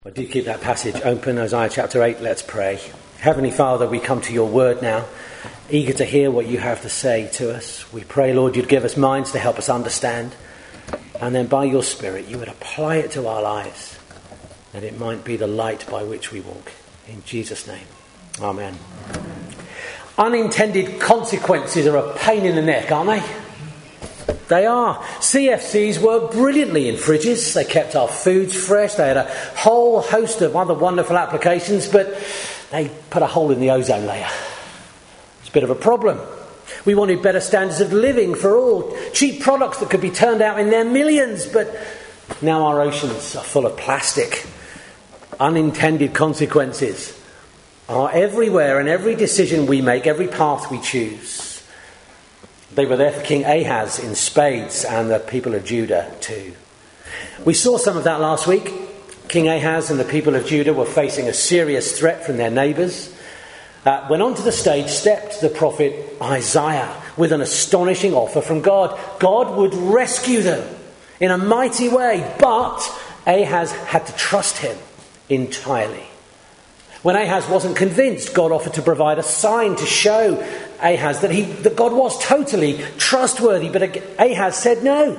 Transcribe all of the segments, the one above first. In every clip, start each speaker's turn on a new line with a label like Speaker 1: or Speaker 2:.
Speaker 1: Well, do keep that passage open, Isaiah chapter 8. Let's pray. Heavenly Father, we come to your word now, eager to hear what you have to say to us. We pray, Lord, you'd give us minds to help us understand, and then by your Spirit you would apply it to our lives, that it might be the light by which we walk. In Jesus' name, amen. Unintended consequences are a pain in the neck, aren't they? They are. CFCs work brilliantly in fridges. They kept our foods fresh. They had a whole host of other wonderful applications, but they put a hole in the ozone layer. It's a bit of a problem. We wanted better standards of living for all. Cheap products that could be turned out in their millions, but now our oceans are full of plastic. Unintended consequences are everywhere, and every decision we make, every path we choose. They were there for King Ahaz in spades, and the people of Judah too. We saw some of that last week. King Ahaz and the people of Judah were facing a serious threat from their neighbours. When onto the stage stepped the prophet Isaiah with an astonishing offer from God. God would rescue them in a mighty way, but Ahaz had to trust him entirely. When Ahaz wasn't convinced, God offered to provide a sign to show Ahaz that God was totally trustworthy, but Ahaz said no.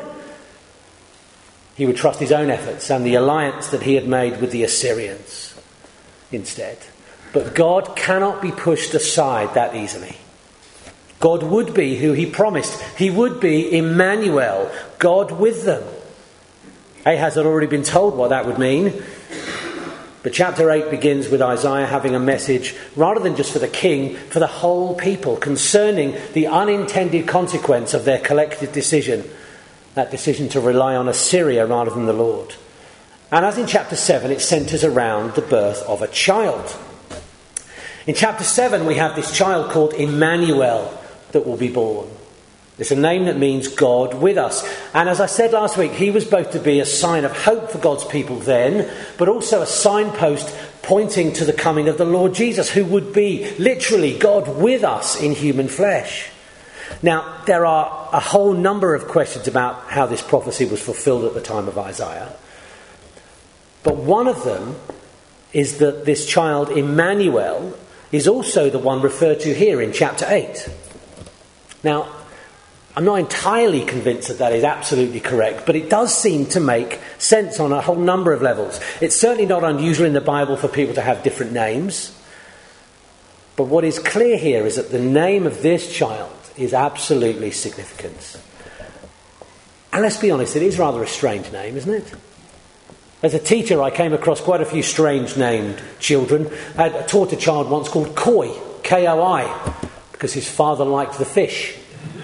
Speaker 1: He would trust his own efforts and the alliance that he had made with the Assyrians instead. But God cannot be pushed aside that easily. God would be who he promised. He would be Emmanuel, God with them. Ahaz had already been told what that would mean. But chapter 8 begins with Isaiah having a message, rather than just for the king, for the whole people, concerning the unintended consequence of their collective decision. That decision to rely on Assyria rather than the Lord. And as in chapter 7, it centres around the birth of a child. In chapter 7, we have this child called Emmanuel that will be born. It's a name that means God with us. And as I said last week, he was both to be a sign of hope for God's people then, but also a signpost pointing to the coming of the Lord Jesus, who would be literally God with us in human flesh. Now, there are a whole number of questions about how this prophecy was fulfilled at the time of Isaiah. But one of them is that this child, Emmanuel, is also the one referred to here in chapter 8. Now, I'm not entirely convinced that is absolutely correct, but it does seem to make sense on a whole number of levels. It's certainly not unusual in the Bible for people to have different names. But what is clear here is that the name of this child is absolutely significant. And let's be honest, it is rather a strange name, isn't it? As a teacher, I came across quite a few strange named children. I taught a child once called Koi, K-O-I, because his father liked the fish.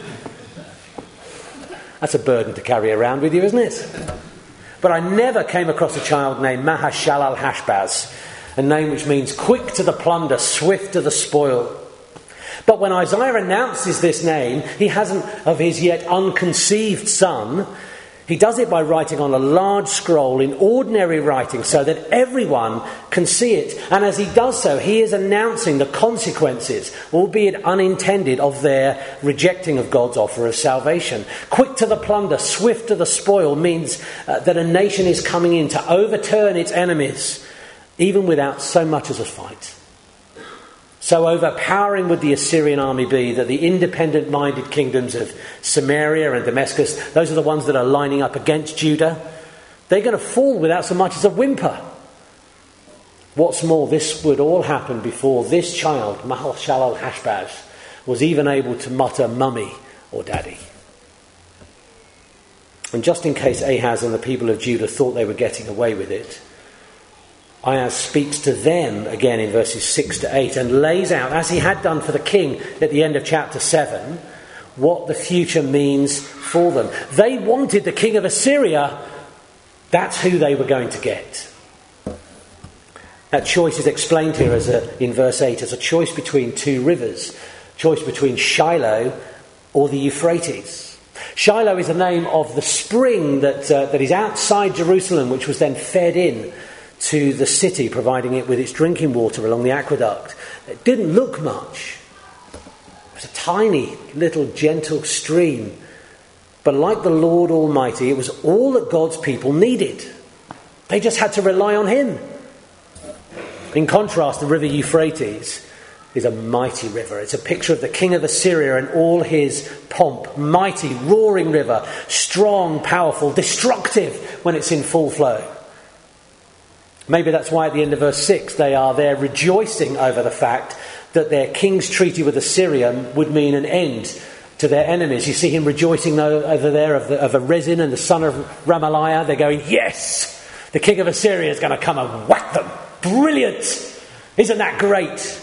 Speaker 1: That's a burden to carry around with you, isn't it? But I never came across a child named Mahashalal-Hashbaz, a name which means quick to the plunder, swift to the spoil. But when Isaiah announces this name, he hasn't of his yet unconceived son. He does it by writing on a large scroll in ordinary writing so that everyone can see it. And as he does so, he is announcing the consequences, albeit unintended, of their rejecting of God's offer of salvation. Quick to the plunder, swift to the spoil means that a nation is coming in to overturn its enemies, even without so much as a fight. So overpowering would the Assyrian army be that the independent-minded kingdoms of Samaria and Damascus, those are the ones that are lining up against Judah, they're going to fall without so much as a whimper. What's more, this would all happen before this child, Mahashalal-Hashbaz, was even able to mutter mummy or daddy. And just in case Ahaz and the people of Judah thought they were getting away with it, Ahaz speaks to them again in verses 6 to 8 and lays out, as he had done for the king at the end of chapter 7, what the future means for them. They wanted the king of Assyria. That's who they were going to get. That choice is explained here in verse 8 as a choice between two rivers, choice between Shiloh or the Euphrates. Shiloh is the name of the spring that is outside Jerusalem, which was then fed in to the city, providing it with its drinking water along the aqueduct. It didn't look much. It was a tiny, little, gentle stream. But like the Lord Almighty, it was all that God's people needed. They just had to rely on him. In contrast, the river Euphrates is a mighty river. It's a picture of the king of Assyria and all his pomp. Mighty, roaring river, strong, powerful, destructive when it's in full flow. Maybe that's why at the end of verse 6 they are there rejoicing over the fact that their king's treaty with Assyria would mean an end to their enemies. You see him rejoicing over there of a Rezin and the son of Ramaliah. They're going, yes, the king of Assyria is going to come and whack them. Brilliant! Isn't that great?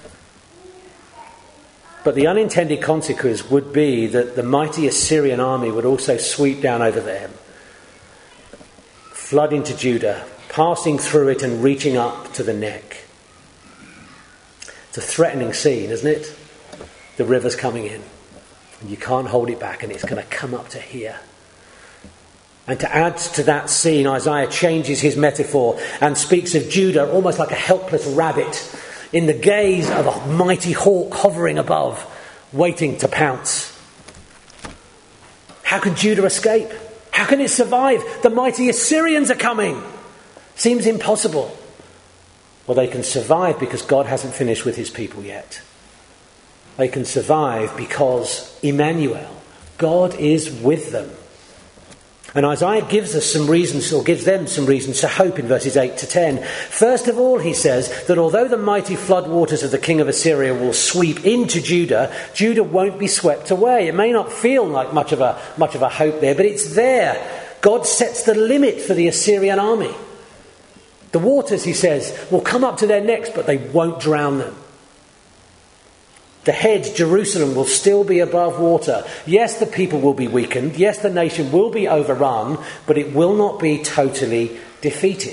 Speaker 1: But the unintended consequence would be that the mighty Assyrian army would also sweep down over them, flood into Judah, passing through it and reaching up to the neck. It's a threatening scene, isn't it? The river's coming in. And you can't hold it back, and it's going to come up to here. And to add to that scene, Isaiah changes his metaphor and speaks of Judah almost like a helpless rabbit in the gaze of a mighty hawk hovering above, waiting to pounce. How can Judah escape? How can it survive? The mighty Assyrians are coming. Seems impossible. Well, they can survive because God hasn't finished with his people yet. They can survive because Emmanuel, God is with them. And Isaiah gives us some reasons, or gives them some reasons to hope in verses 8 to 10. First of all, he says that although the mighty floodwaters of the king of Assyria will sweep into Judah, Judah won't be swept away. It may not feel like much of a hope there, but it's there. God sets the limit for the Assyrian army. The waters, he says, will come up to their necks, but they won't drown them. The head, Jerusalem, will still be above water. Yes, the people will be weakened. Yes, the nation will be overrun, but it will not be totally defeated.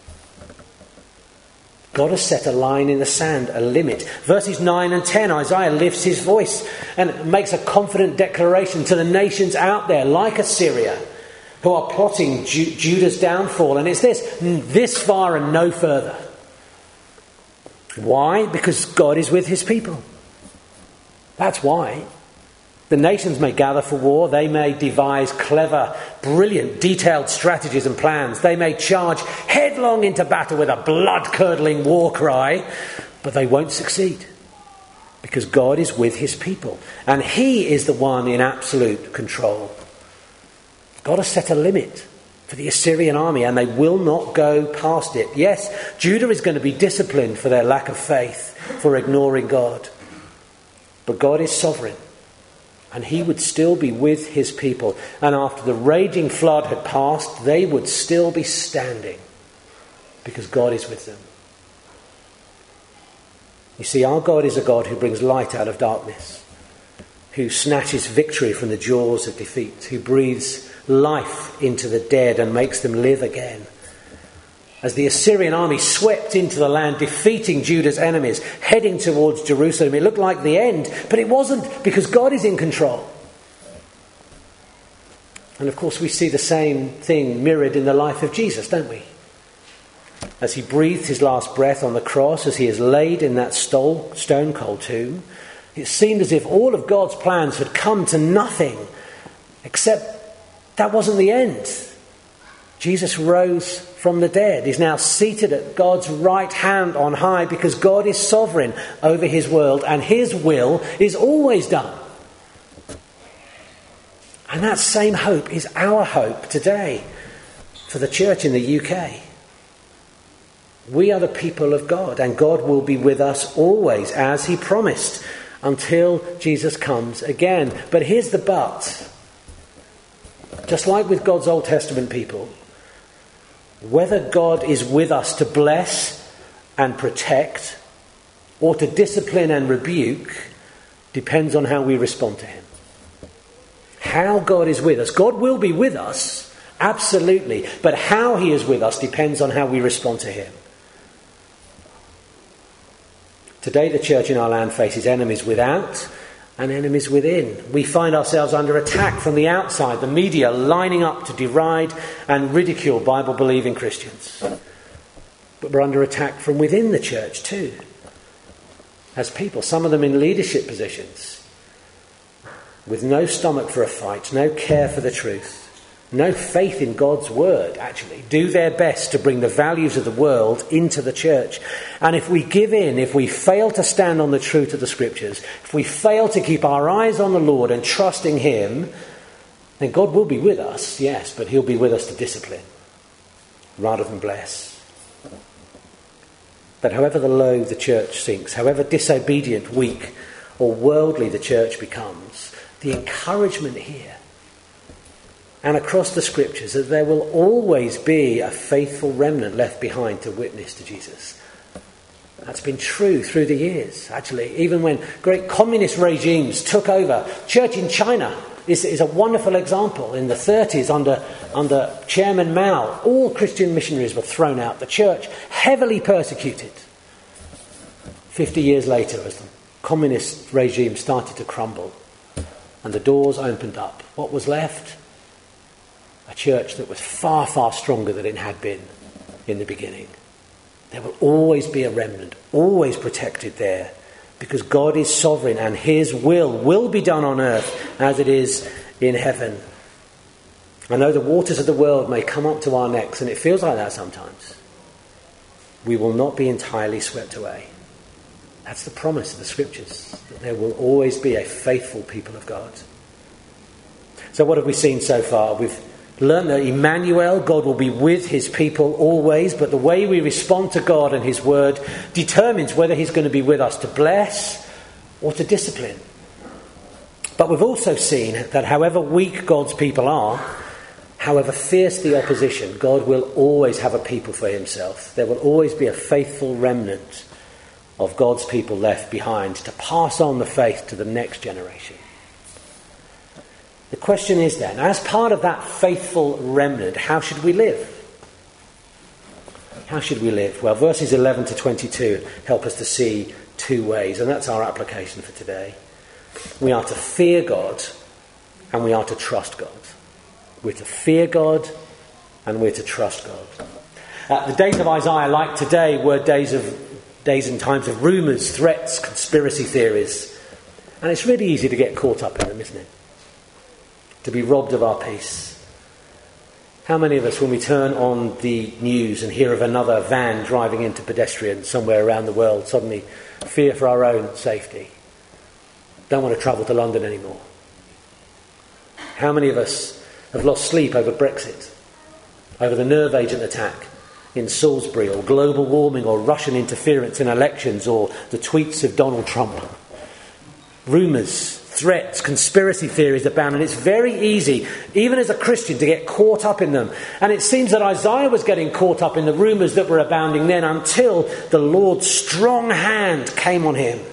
Speaker 1: God has set a line in the sand, a limit. Verses 9 and 10, Isaiah lifts his voice and makes a confident declaration to the nations out there, like Assyria, who are plotting Judah's downfall. And it's this far and no further. Why? Because God is with his people. That's why. The nations may gather for war. They may devise clever, brilliant, detailed strategies and plans. They may charge headlong into battle with a blood-curdling war cry, but they won't succeed because God is with his people and he is the one in absolute control. God has set a limit for the Assyrian army and they will not go past it. Yes, Judah is going to be disciplined for their lack of faith, for ignoring God. But God is sovereign, and he would still be with his people. And after the raging flood had passed, they would still be standing, because God is with them. You see, our God is a God who brings light out of darkness, who snatches victory from the jaws of defeat, who breathes life into the dead and makes them live again. As the Assyrian army swept into the land, defeating Judah's enemies, heading towards Jerusalem, it looked like the end, but it wasn't, because God is in control. And of course we see the same thing mirrored in the life of Jesus, don't we? As he breathed his last breath on the cross, as he is laid in that stone-cold tomb, it seemed as if all of God's plans had come to nothing, except that wasn't the end. Jesus rose from the dead, is now seated at God's right hand on high because God is sovereign over his world and his will is always done. And that same hope is our hope today for the church in the UK. We are the people of God and God will be with us always as he promised until Jesus comes again. But here's the but. Just like with God's Old Testament people, whether God is with us to bless and protect or to discipline and rebuke depends on how we respond to him. How God is with us. God will be with us, absolutely. But how he is with us depends on how we respond to him. Today the church in our land faces enemies without and enemies within. We find ourselves under attack from the outside, the media lining up to deride and ridicule Bible-believing Christians. But we're under attack from within the church too. As people, some of them in leadership positions, with no stomach for a fight, no care for the truth, no faith in God's word, actually, do their best to bring the values of the world into the church. And if we give in, if we fail to stand on the truth of the scriptures, if we fail to keep our eyes on the Lord and trusting him, then God will be with us, yes, but he'll be with us to discipline rather than bless. But however low the church sinks, however disobedient, weak, or worldly the church becomes, the encouragement here and across the scriptures that there will always be a faithful remnant left behind to witness to Jesus. That's been true through the years, actually. Even when great communist regimes took over, church in China is a wonderful example. In the 30s, under Chairman Mao, all Christian missionaries were thrown out. The church heavily persecuted. 50 years later, as the communist regime started to crumble and the doors opened up, what was left? A church that was far, far stronger than it had been in the beginning. There will always be a remnant, always protected there, because God is sovereign and his will be done on earth as it is in heaven. I know the waters of the world may come up to our necks, and it feels like that sometimes. We will not be entirely swept away. That's the promise of the scriptures, that there will always be a faithful people of God. So what have we seen so far? We've learned that Emmanuel, God will be with his people always, but the way we respond to God and his word determines whether he's going to be with us to bless or to discipline. But we've also seen that however weak God's people are, however fierce the opposition, God will always have a people for himself. There will always be a faithful remnant of God's people left behind to pass on the faith to the next generation. The question is then, as part of that faithful remnant, how should we live? How should we live? Well, verses 11 to 22 help us to see two ways, and that's our application for today. We are to fear God and we are to trust God. We're to fear God and we're to trust God. The days of Isaiah, like today, were days and times of rumours, threats, conspiracy theories. And it's really easy to get caught up in them, isn't it? To be robbed of our peace. How many of us, when we turn on the news and hear of another van driving into pedestrians somewhere around the world, suddenly fear for our own safety? Don't want to travel to London anymore. How many of us have lost sleep over Brexit, over the nerve agent attack in Salisbury, or global warming, or Russian interference in elections, or the tweets of Donald Trump? Rumours, threats, conspiracy theories abound, and it's very easy, even as a Christian, to get caught up in them. And it seems that Isaiah was getting caught up in the rumours that were abounding then, until the Lord's strong hand came on him.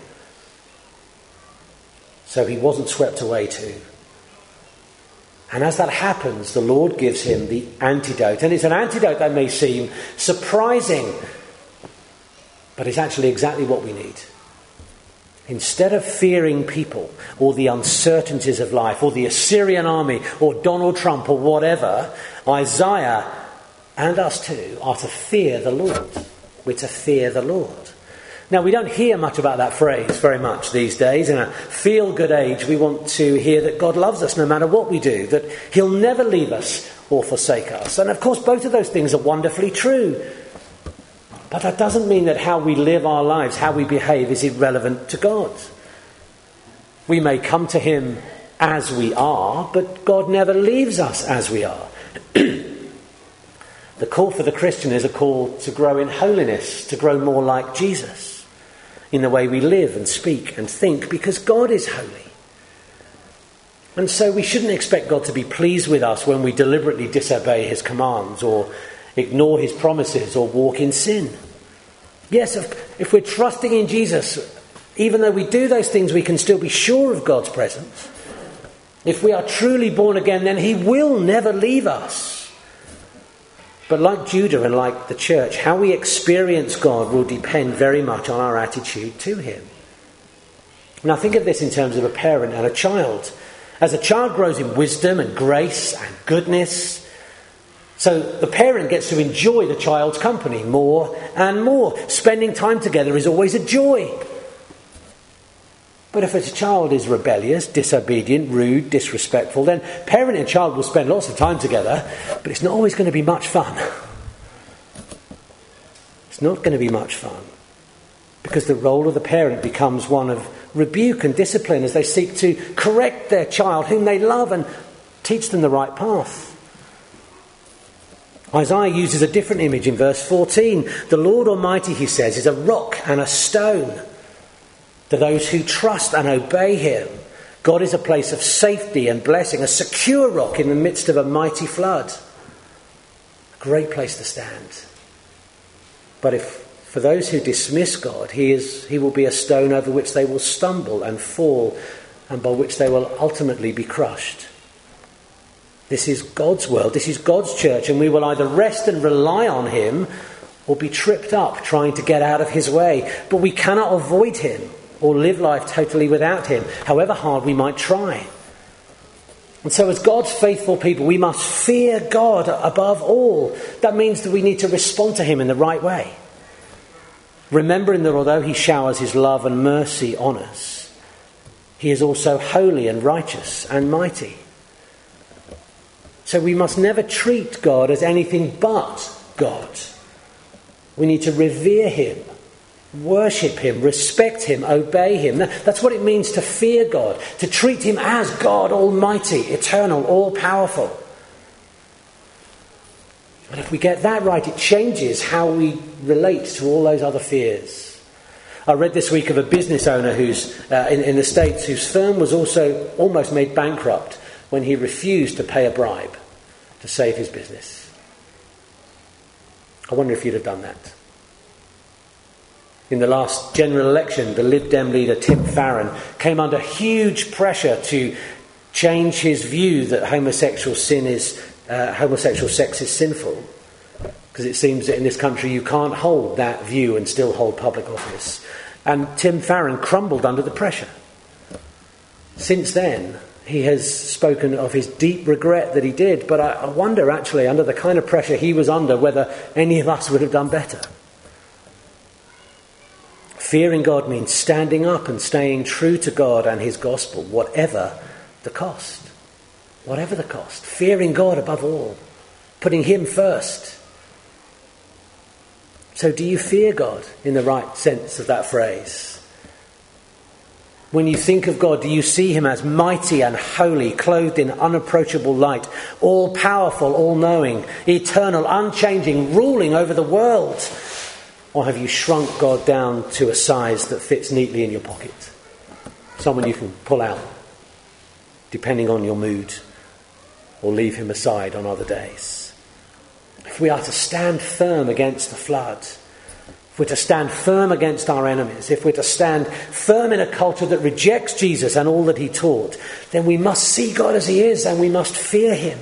Speaker 1: So he wasn't swept away too. And as that happens, the Lord gives him the antidote. And it's an antidote that may seem surprising, but it's actually exactly what we need. Instead of fearing people or the uncertainties of life or the Assyrian army or Donald Trump or whatever, Isaiah and us too are to fear the Lord. We're to fear the Lord. Now, we don't hear much about that phrase very much these days. In a feel-good age, we want to hear that God loves us no matter what we do, that he'll never leave us or forsake us. And of course, both of those things are wonderfully true. But that doesn't mean that how we live our lives, how we behave, is irrelevant to God. We may come to him as we are, but God never leaves us as we are. The call for the Christian is a call to grow in holiness, to grow more like Jesus in the way we live and speak and think, because God is holy. And so we shouldn't expect God to be pleased with us when we deliberately disobey his commands or ignore his promises or walk in sin. Yes, if we're trusting in Jesus, even though we do those things, we can still be sure of God's presence. If we are truly born again, then he will never leave us. But like Judah and like the church, how we experience God will depend very much on our attitude to him. Now think of this in terms of a parent and a child. As a child grows in wisdom and grace and goodness, so the parent gets to enjoy the child's company more and more. Spending time together is always a joy. But if a child is rebellious, disobedient, rude, disrespectful, then parent and child will spend lots of time together, but it's not always going to be much fun. It's not going to be much fun, because the role of the parent becomes one of rebuke and discipline as they seek to correct their child, whom they love, and teach them the right path. Isaiah uses a different image in verse 14. The Lord Almighty, he says, is a rock and a stone to those who trust and obey him. God is a place of safety and blessing, a secure rock in the midst of a mighty flood. A great place to stand. But if for those who dismiss God, he will be a stone over which they will stumble and fall, and by which they will ultimately be crushed. This is God's world, this is God's church, and we will either rest and rely on him or be tripped up trying to get out of his way. But we cannot avoid him or live life totally without him, however hard we might try. And so as God's faithful people, we must fear God above all. That means that we need to respond to him in the right way, remembering that although he showers his love and mercy on us, he is also holy and righteous and mighty. So we must never treat God as anything but God. We need to revere him, worship him, respect him, obey him. That's what it means to fear God, to treat him as God Almighty, eternal, all-powerful. But if we get that right, it changes how we relate to all those other fears. I read this week of a business owner who's in the States whose firm was also almost made bankrupt when he refused to pay a bribe to save his business. I wonder if you'd have done that. In the last general election, the Lib Dem leader Tim Farron came under huge pressure to change his view that homosexual sex is sinful, because it seems that in this country you can't hold that view and still hold public office. And Tim Farron crumbled under the pressure. Since then, he has spoken of his deep regret that he did, but I wonder actually, under the kind of pressure he was under, whether any of us would have done better. Fearing God means standing up and staying true to God and his gospel, whatever the cost. Whatever the cost. Fearing God above all. Putting him first. So do you fear God in the right sense of that phrase? When you think of God, do you see him as mighty and holy, clothed in unapproachable light, all-powerful, all-knowing, eternal, unchanging, ruling over the world? Or have you shrunk God down to a size that fits neatly in your pocket? Someone you can pull out, depending on your mood, or leave him aside on other days. If we are to stand firm against the flood, if we're to stand firm against our enemies, if we're to stand firm in a culture that rejects Jesus and all that he taught, then we must see God as he is, and we must fear him.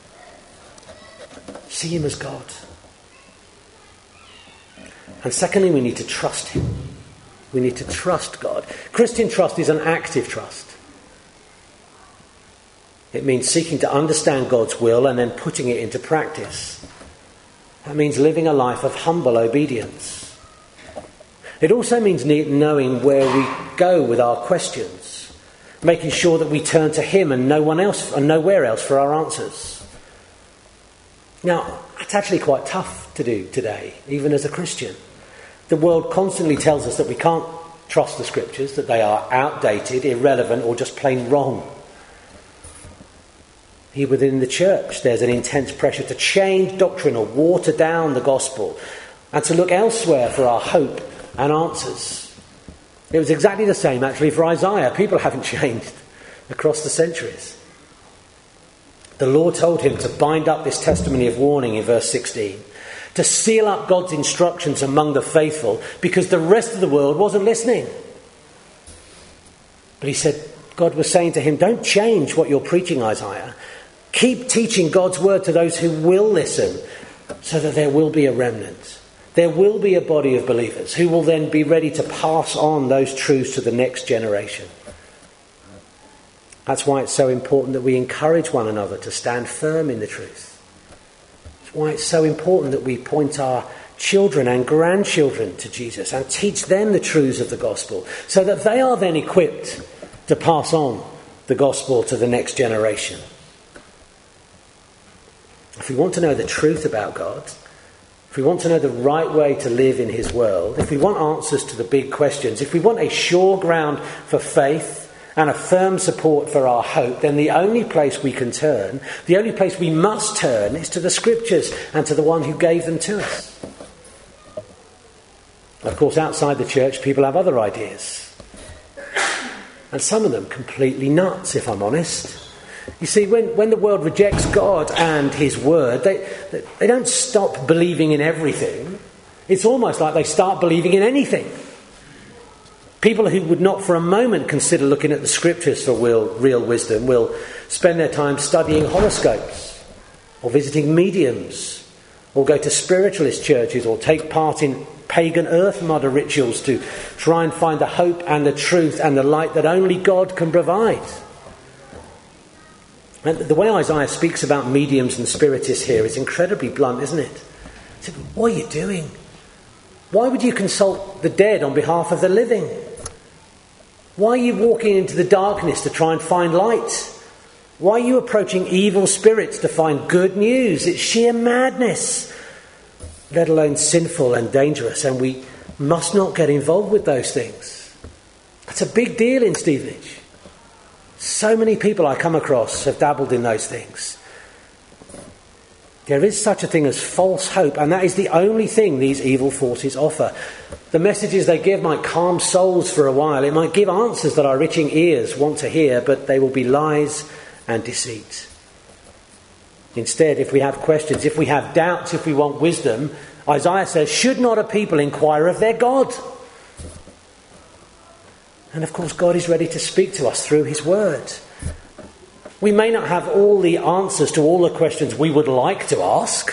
Speaker 1: See him as God. And secondly, we need to trust him. We need to trust God. Christian trust is an active trust. It means seeking to understand God's will and then putting it into practice. That means living a life of humble obedience. It also means knowing where we go with our questions, making sure that we turn to him and no one else and nowhere else for our answers. Now, it's actually quite tough to do today, even as a Christian. The world constantly tells us that we can't trust the scriptures, that they are outdated, irrelevant, or just plain wrong. Here within the church, there's an intense pressure to change doctrine or water down the gospel and to look elsewhere for our hope and answers. It was exactly the same actually for Isaiah. People haven't changed across the centuries. The Lord told him to bind up this testimony of warning in verse 16, to seal up God's instructions among the faithful, because the rest of the world wasn't listening. But he said, God was saying to him, don't change what you're preaching, Isaiah. Keep teaching God's word to those who will listen, so that there will be a remnant. There will be a body of believers who will then be ready to pass on those truths to the next generation. That's why it's so important that we encourage one another to stand firm in the truth. It's why it's so important that we point our children and grandchildren to Jesus and teach them the truths of the gospel so that they are then equipped to pass on the gospel to the next generation. If we want to know the truth about God, if we want to know the right way to live in his world, if we want answers to the big questions, if we want a sure ground for faith and a firm support for our hope, then the only place we can turn, the only place we must turn, is to the scriptures and to the one who gave them to us. Of course, outside the church, people have other ideas. And some of them completely nuts, if I'm honest. You see, when the world rejects God and his word, they don't stop believing in everything. It's almost like they start believing in anything. People who would not for a moment consider looking at the scriptures for real wisdom will spend their time studying horoscopes or visiting mediums or go to spiritualist churches or take part in pagan earth mother rituals to try and find the hope and the truth and the light that only God can provide. And the way Isaiah speaks about mediums and spiritists here is incredibly blunt, isn't it? He said, what are you doing? Why would you consult the dead on behalf of the living? Why are you walking into the darkness to try and find light? Why are you approaching evil spirits to find good news? It's sheer madness, let alone sinful and dangerous, and we must not get involved with those things. That's a big deal in Stevenage. So many people I come across have dabbled in those things. There is such a thing as false hope, and that is the only thing these evil forces offer. The messages they give might calm souls for a while. It might give answers that our itching ears want to hear, but they will be lies and deceit. Instead, if we have questions, if we have doubts, if we want wisdom, Isaiah says, should not a people inquire of their God? And of course, God is ready to speak to us through his word. We may not have all the answers to all the questions we would like to ask,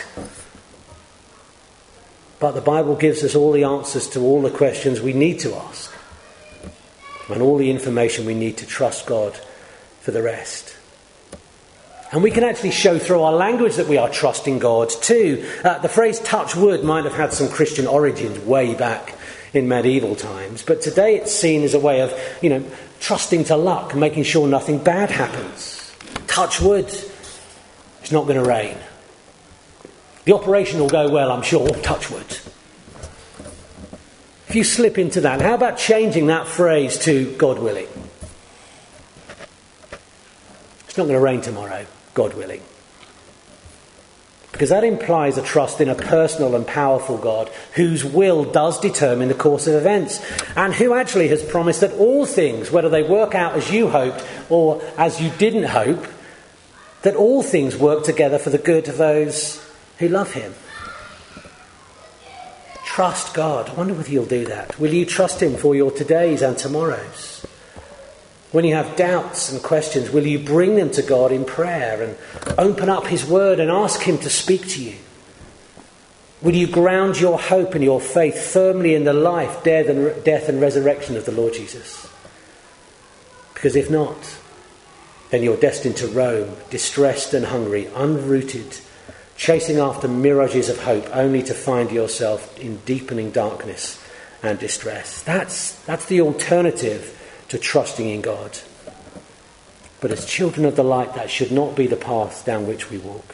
Speaker 1: but the Bible gives us all the answers to all the questions we need to ask, and all the information we need to trust God for the rest. And we can actually show through our language that we are trusting God too. The phrase touch wood might have had some Christian origins way back in medieval times, but today it's seen as a way of, trusting to luck and making sure nothing bad happens. Touch wood, it's not going to rain. The operation will go well, I'm sure, touch wood. If you slip into that, how about changing that phrase to God willing? It's not going to rain tomorrow, God willing. Because that implies a trust in a personal and powerful God whose will does determine the course of events, and who actually has promised that all things, whether they work out as you hoped or as you didn't hope, that all things work together for the good of those who love him. Trust God. I wonder whether you'll do that. Will you trust him for your todays and tomorrows? When you have doubts and questions, will you bring them to God in prayer and open up his word and ask him to speak to you? Will you ground your hope and your faith firmly in the life, death and resurrection of the Lord Jesus? Because if not, then you're destined to roam, distressed and hungry, unrooted, chasing after mirages of hope, only to find yourself in deepening darkness and distress. That's the alternative to trusting in God. But as children of the light, that should not be the path down which we walk.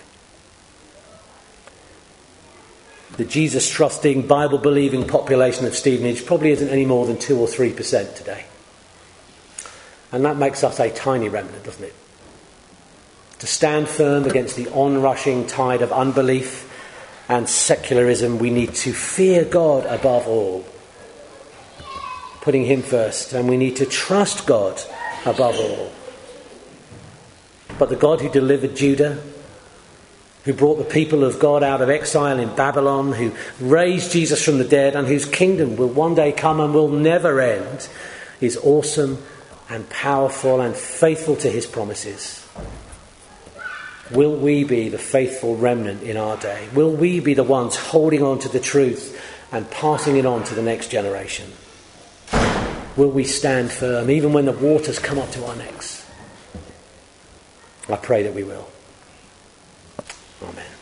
Speaker 1: The Jesus-trusting, Bible-believing population of Stevenage probably isn't any more than 2 or 3% today. And that makes us a tiny remnant, doesn't it? To stand firm against the onrushing tide of unbelief and secularism, we need to fear God above all, putting him first, and we need to trust God above all. But the God who delivered Judah, who brought the people of God out of exile in Babylon, who raised Jesus from the dead, and whose kingdom will one day come and will never end, is awesome and powerful and faithful to his promises. Will we be the faithful remnant in our day? Will we be the ones holding on to the truth and passing it on to the next generation? Will we stand firm even when the waters come up to our necks? I pray that we will. Amen.